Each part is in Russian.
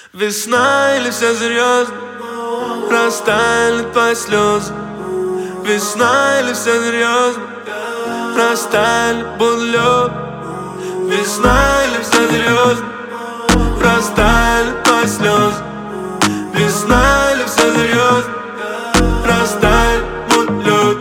Весна или все серьезно, растают твои слезы. Весна или все серьезно, растают будто лед. Весна или все серьезно, растают твои слезы. Весна или все серьезно, растают будто лед.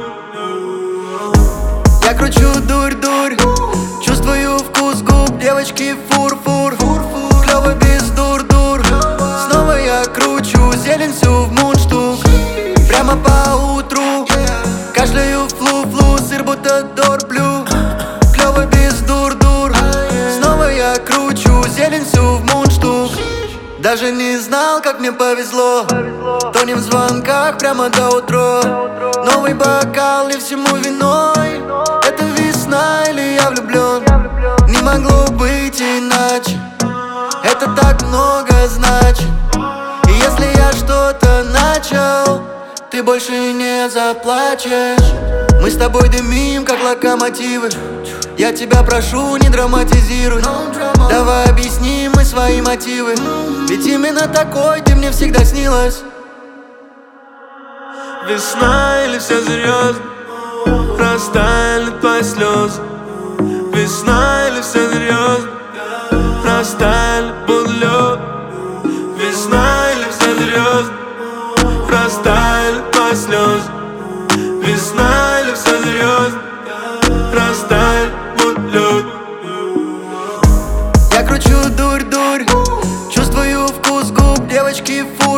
Я кручу дурь-дурь, чувствую вкус губ девочки фур-фур. Клёвый без дур-дур, снова я кручу зелень всю в мундштук. Прямо по утру, кашляю флу-флу, сыр будто дорблю. Клёвый без дур-дур, снова я кручу зелень всю в мундштук. Даже не знал, как мне повезло, тонем в звонках прямо до утра. Новый бокал и всему виной. Это весна или я влюблен? Не могло быть иначе. Это так много значит. И если я что-то начал, ты больше не заплачешь. Мы с тобой дымим, как локомотивы. Я тебя прошу, не драматизируй. Давай объясним мы свои мотивы. Ведь именно такой ты мне всегда снилась. Весна или все серьезно, растаяли твои слезы. Весна или все серьезно, растаяли будто лед. Весна или все серьезно, растаяли твои слезы. Весна или все серьезно, растаяли будто лед. Я кручу дурь-дурь, чувствую вкус губ девочки фур.